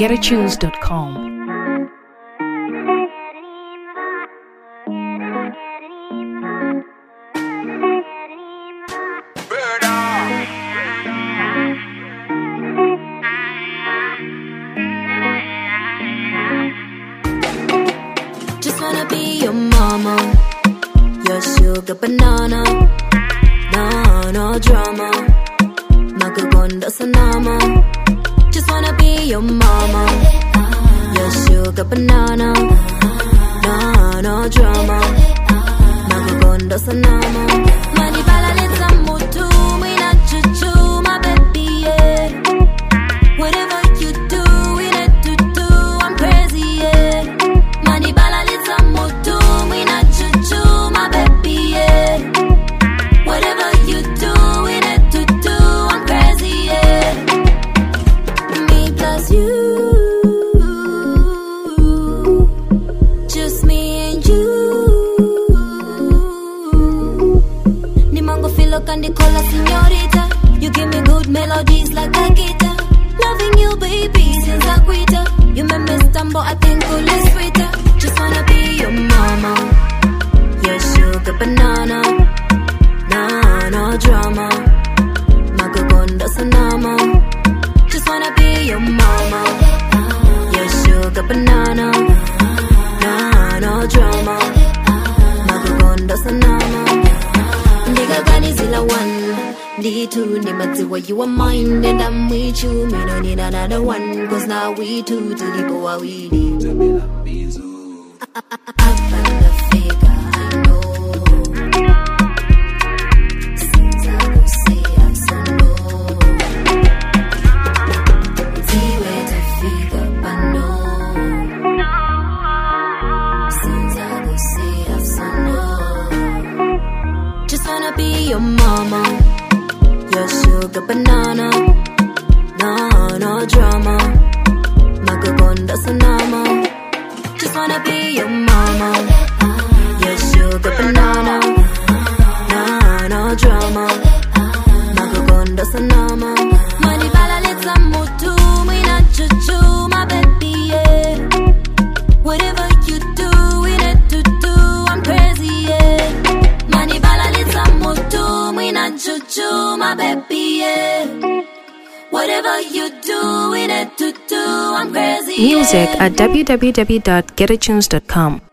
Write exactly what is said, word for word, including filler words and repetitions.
get a tunes dot com. Sugar banana, no, no drama. Magagondo sanama. Just wanna be your mama. Your sugar banana, no, no drama. Magagondo sanama. Mani bala leta mutu, mina chuchu, my baby, yeah. Whatever you do, we need to do, I'm crazy, yeah. Mani bala leta mutu, mina chuchu, my baby. Whatever you do, we need to do, I'm crazy, yeah. Me plus you, just me and you. Nimango filo kandi kola señorita. You give me good melodies like a guitar. Loving you, baby, since I quit her. You make me stumble, I think cool is sweeter. Just wanna be your mama, your sugar banana. No, no drama. Magagondo sanama. Just wanna be your mama. Your sugar banana. No, no drama. Magagondo sanama. Ndiga gani zila one. Ndi two ni matiwa, you are mine and I'm with you. Me no need another one, cause now we two to the go we need. I found the figure, I know. Your mama, your sugar banana, no, no drama. Magagondo sanama. Just wanna be your mama, your sugar banana, no, no drama. Magagondo sanama. Mani bala leta mutu, mina chuchu, my baby, yeah. Whatever you do, we need to do, I'm crazy, yeah. Mani bala leta mutu, mina chuchu, my baby, yeah. Whatever you do, we need to do, I'm crazy, yeah. Music at w w w dot get a tunes dot com.